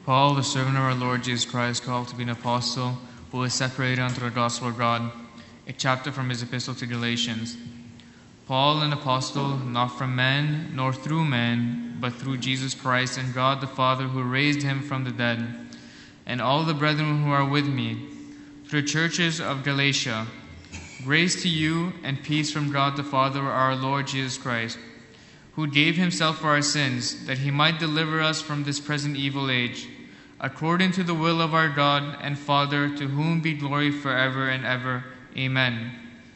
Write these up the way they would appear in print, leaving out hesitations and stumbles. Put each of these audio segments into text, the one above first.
Paul, the servant of our Lord Jesus Christ, called to be an apostle, who is separated unto the gospel of God, a chapter from his epistle to Galatians. Paul, an apostle, not from men, nor through men, but through Jesus Christ and God the Father, who raised him from the dead, and all the brethren who are with me, to the churches of Galatia. Grace to you and peace from God the Father, our Lord Jesus Christ, who gave himself for our sins, that he might deliver us from this present evil age, according to the will of our God and Father, to whom be glory forever and ever. Amen.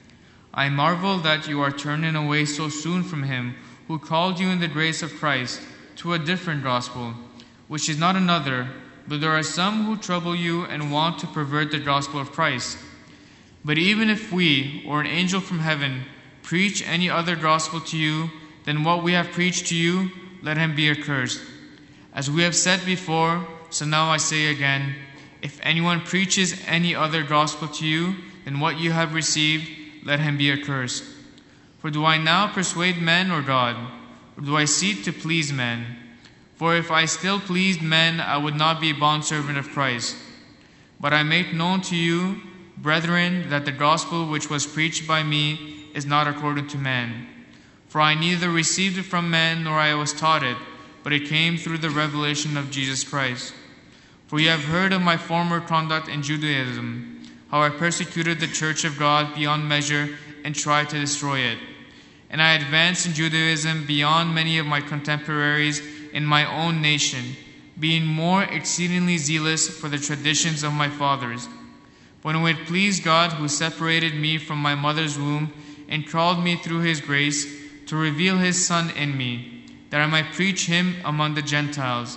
I marvel that you are turning away so soon from him who called you in the grace of Christ to a different gospel, which is not another, but there are some who trouble you and want to pervert the gospel of Christ. But even if we, or an angel from heaven, preach any other gospel to you than what we have preached to you, let him be accursed. As we have said before, so now I say again, if anyone preaches any other gospel to you than what you have received, let him be accursed. For do I now persuade men or God? Or do I seek to please men? For if I still pleased men, I would not be a bondservant of Christ. But I make known to you, brethren, that the gospel which was preached by me is not according to man. For I neither received it from men, nor I was taught it, but it came through the revelation of Jesus Christ. For you have heard of my former conduct in Judaism, how I persecuted the church of God beyond measure and tried to destroy it. And I advanced in Judaism beyond many of my contemporaries in my own nation, being more exceedingly zealous for the traditions of my fathers. But when it pleased God, who separated me from my mother's womb and called me through his grace, to reveal his Son in me, that I might preach him among the Gentiles.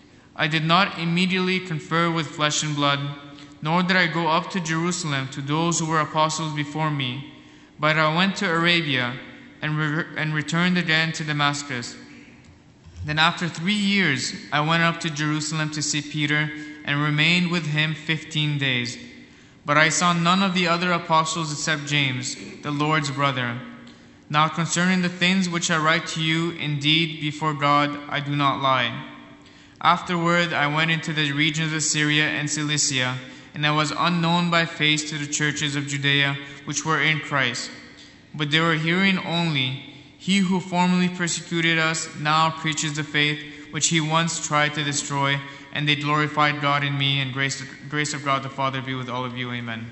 I did not immediately confer with flesh and blood, nor did I go up to Jerusalem to those who were apostles before me, but I went to Arabia and returned again to Damascus. Then after 3 years I went up to Jerusalem to see Peter and remained with him 15 days. But I saw none of the other apostles except James, the Lord's brother. Now concerning the things which I write to you, indeed, before God, I do not lie. Afterward I went into the regions of Syria and Cilicia, and I was unknown by face to the churches of Judea which were in Christ. But they were hearing only, he who formerly persecuted us now preaches the faith which he once tried to destroy, and they glorified God in me, and grace of God the Father be with all of you. Amen.